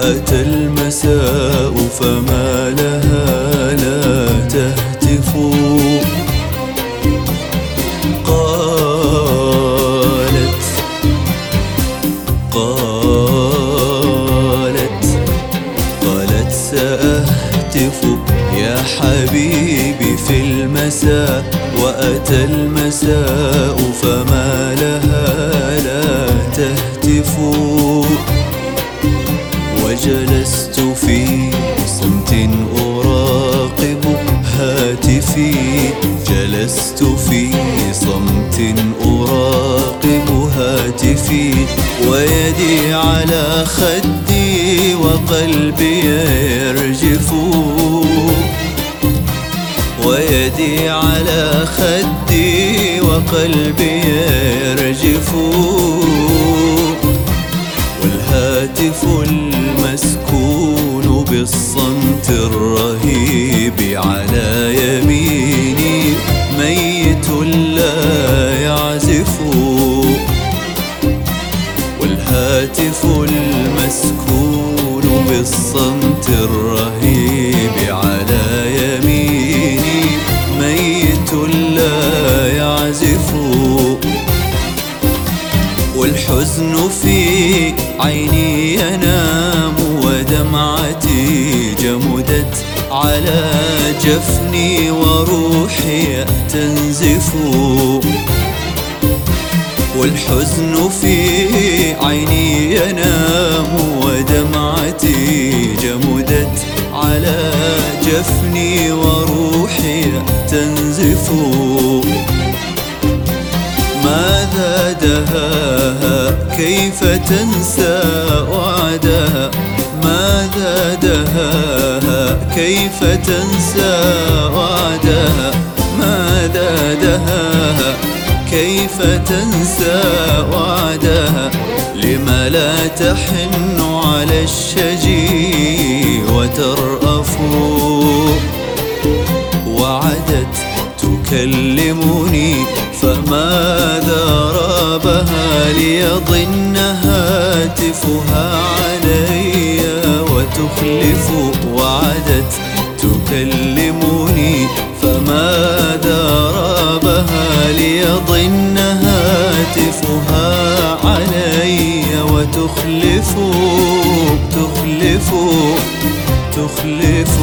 وأتى المساء فما لها لا تهتف. قالت سأهتف يا حبيبي في المساء، وأتى المساء فما لها لا تهتف. وجلست في صمت أراقب هاتفي، جلست في صمت أراقب هاتفي، ويدي على خدي وقلبي يرجف. ويدي على خدي وقلبي يرجف. والهاتف المسكون بالصمت الرهيب على يميني ميت لا يعزف. والهاتف المسكون بالصمت الرهيب على يميني ميت لا يعزف. والحزن في عيني ينام ودمعتي جمدت على جفني وروحي تنزف. والحزن في عيني ينام ودمعتي جمدت على جفني وروحي تنزف. ماذا دهاها كيف تنسى وعدها؟ ماذا دهاها كيف تنسى وعدها؟ ماذا دهاها كيف تنسى وعدها؟ لم لا تحن على الشجي وترأف؟ وعدت تكلمني فماذا رابها ليضن هاتفها علي وتخلف؟ وعدت تكلمني فماذا رابها ليضن هاتفها علي وتخلف؟ تخلف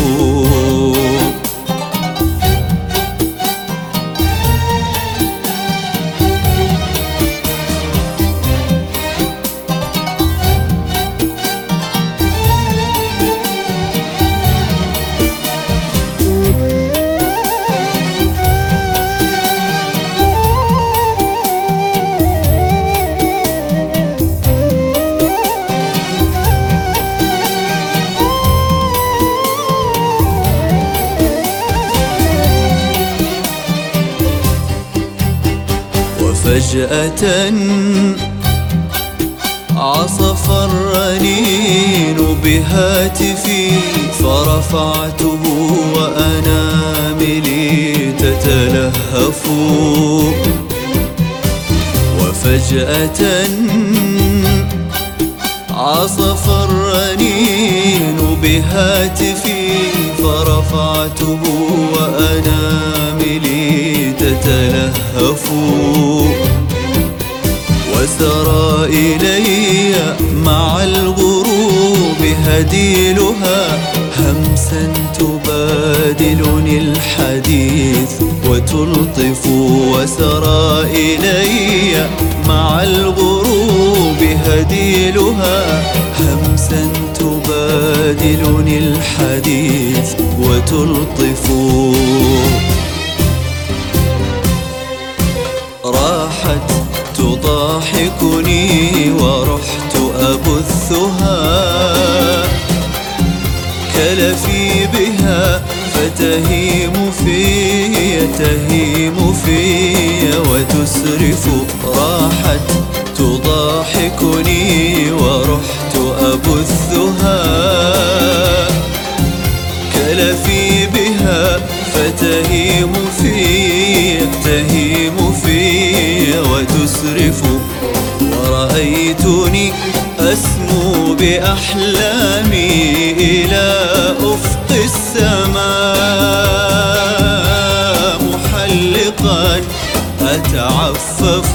فجأة عصف الرنين بهاتفي فرفعته وأناملي تتلهف. وفجأة عصف الرنين بهاتفي فرفعته وأناملي تتلهف. وسرى إلي مع الغروب هديلها همسا تبادلني الحديث وتلطف. وسرى إلي مع الغروب هديلها همسا تبادلني الحديث وتلطف. راحت تضاحكني ورحت أبثها كلفي بها فتهيم في وتسرف. راحت تضاحكني ورحت أبثها كلفي بها فتهيم في وتسرف. ورأيتني أسمو بأحلامي إلى أفق السماء محلقا أتعفف،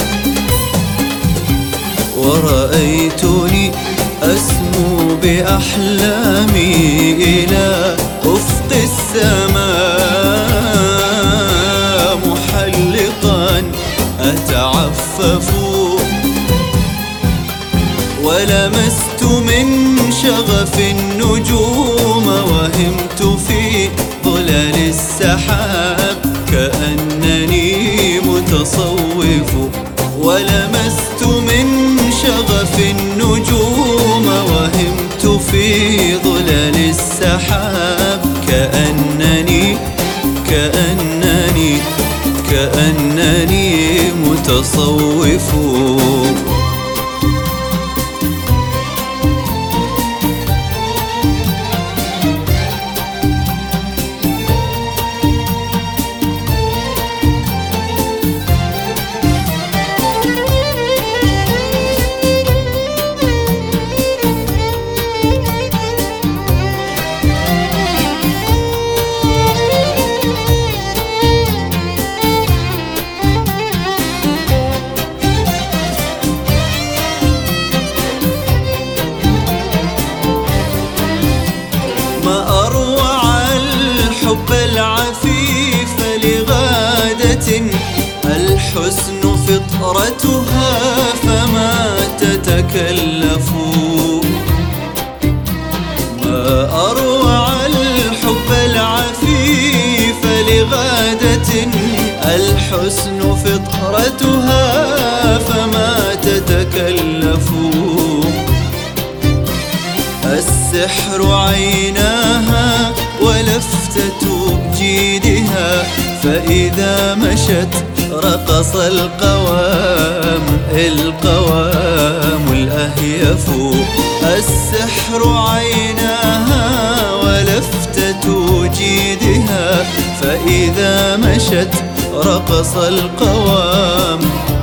ورأيتني أسمو بأحلامي إلى أفق السماء محلقا أتعفف، ولمست من شغف النجوم وهمت في ظلال السحاب كأنني متصوف، ولمست من شغف النجوم وهمت في ظلال السحاب كأنني متصوف. ما أروع الحب العفيف لغادة الحسن فطرتها فما تتكلف، ما أروع الحب العفيف لغادة الحسن فطرتها فما تتكلف، السحر عيناها ولفتة جيدها فإذا مشت رقص القوام الأهيف، السحر عيناها ولفتة جيدها فإذا مشت رقص القوام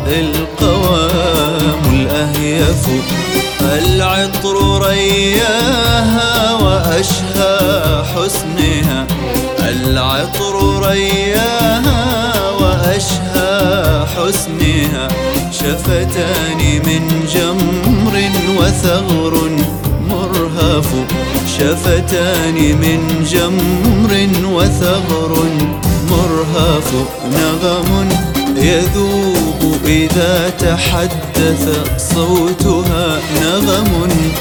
الأهيف، العطر رياها وأشهى حسنها، العطر رياها وأشهى حسنها، شفتان من جمر وثغر مرهف، شفتان من جمر وثغر مرهف، نغم يذوب إذا تحدث صوتها، نغم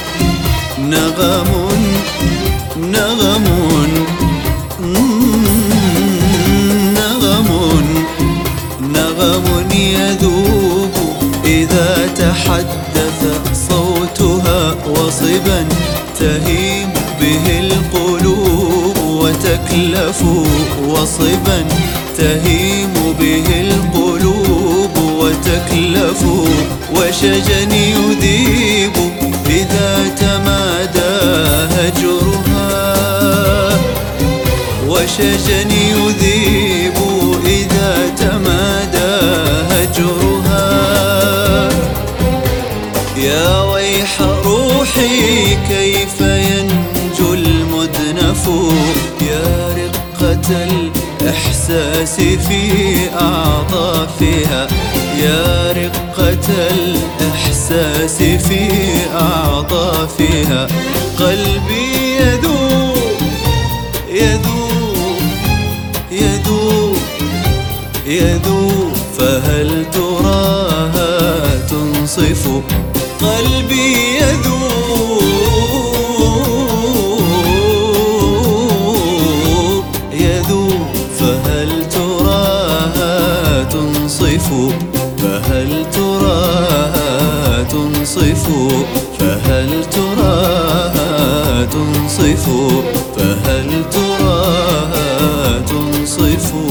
يذوب إذا تحدث صوتها، وصبا تهيم به القلوب وتكلف، وصبا تهيم به القلوب وتكلف، وشجا يذيب إذا تمادى هجرها، وشجا يذيب إذا تمادى هجرها، يا ويح روحي كيف ينجو المدنف، يا رقة الإحساس في أعضافها، يا رقة الإحساس في أعضافها، قلبي يذوب يذوب يذوب يذوب فهل تراها تنصف، قلبي يذوب يذوب فهل تراها تنصف، فهل تراها تنصف، فهل تراها تنصف، فهل تراها تنصف.